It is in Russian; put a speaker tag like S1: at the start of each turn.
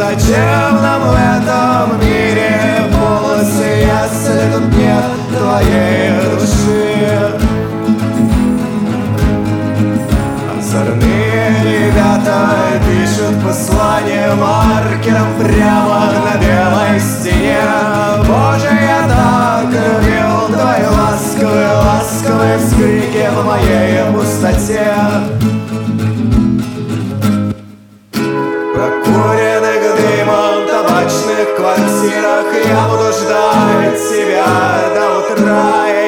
S1: плачевном в этом мире полосы, если тут нет твоей души. Озорные ребята пишут послание маркером прямо на белой стене. Боже, я так любил твои ласковые, ласковые вскрики в моей пустоте. Прокуренных дымом табачных квартирах я буду ждать тебя до утра.